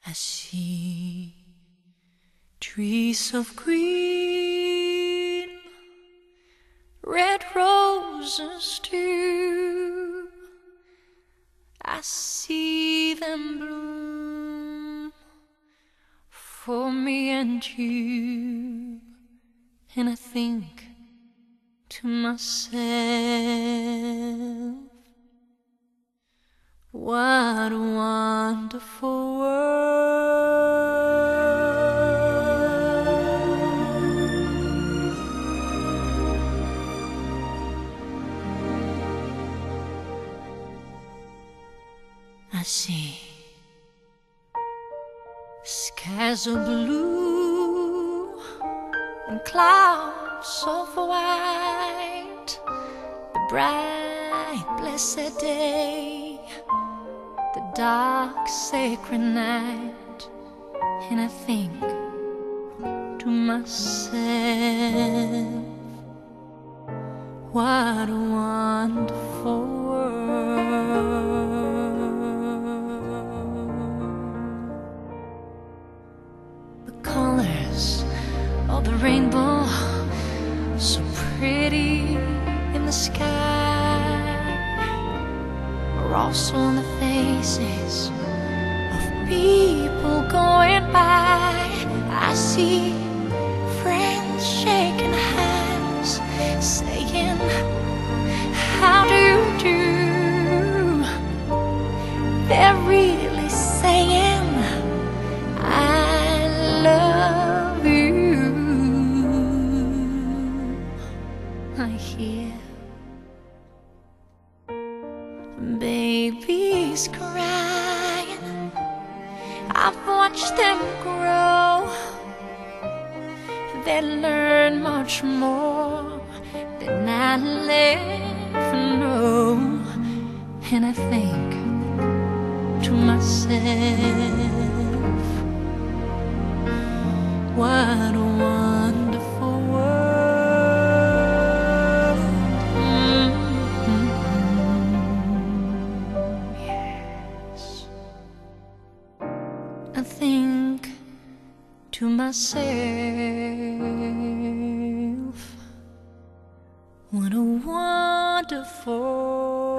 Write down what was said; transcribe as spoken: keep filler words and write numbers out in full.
I see trees of green, red roses too. I see them bloom for me and you, and I think to myself, what a wonderful world. I see skies of blue and clouds of white, the bright blessed day, the dark sacred night, and I think to myself, what a wonderful world. The colors of the rainbow, so pretty in the sky, are also on the faces of people going by. I see friends shaking hands, saying, how do you do? They're really saying, I love you. I hear babies crying, I've watched them grow. They learn much more than I'll ever know, and I think to myself, what a wonderful world. Mm-hmm. Yes, I think to myself, what a wonderful